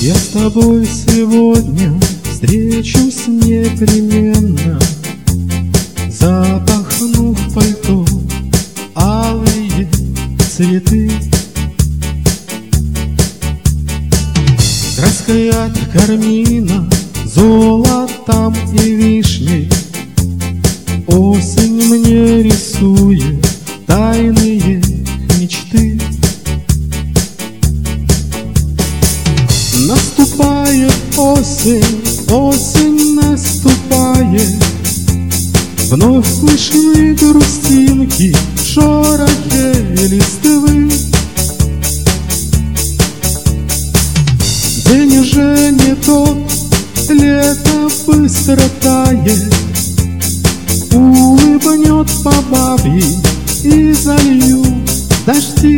Я с тобой сегодня встречусь непременно, запахнув пальто алые цветы. Краской от кармина, золотом и вишней осень мне рисует тайные мечты. Наступает осень, осень наступает, вновь слышны грустинки в шорохе листвы. День уже не тот, лето быстро тает, улыбнет по бабье и зальют дожди.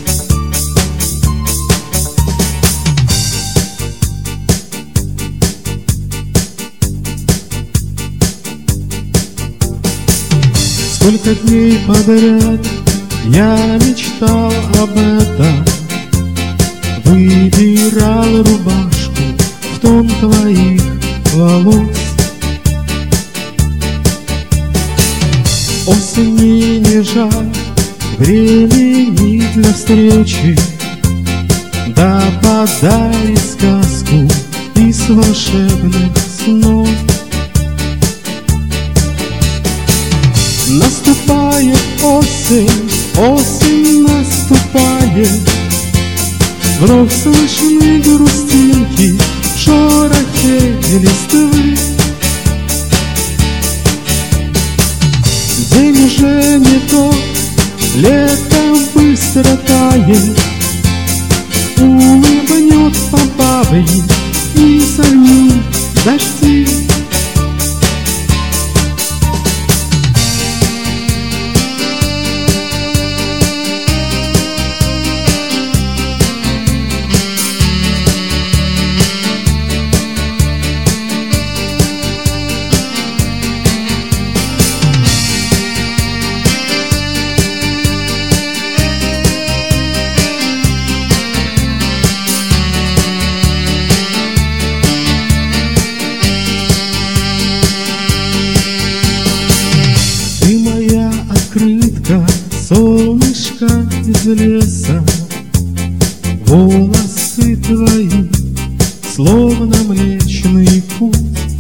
Сколько дней подряд я мечтал об этом, выбирал рубашку в тон твоих волос. Осени не жаль, времени для встречи, да подарит сказку из волшебных снов. Наступает осень, осень наступает, вновь слышны грустинки в шорохе листвы. День уже не тот, лето быстро тает, улыбнет по бабье и зальют дожди. Открытка, солнышко из леса, волосы твои, словно Млечный Путь.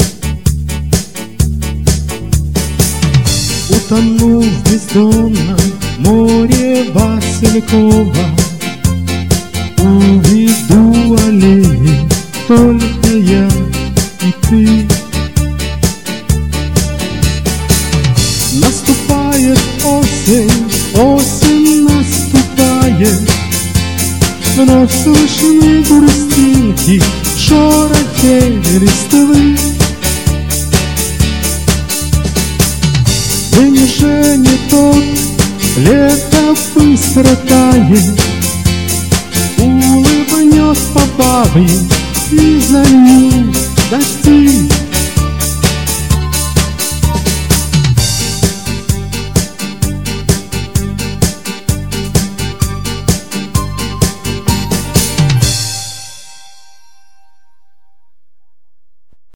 Утонув в бездонном море Василькова, уведу аллеи только я и ты. Наступает осень, осень наступает, вновь слышны грустинки в шорохе листвы. День уже не тот, лето быстро тает, улыбнет по бабье и зальют дожди.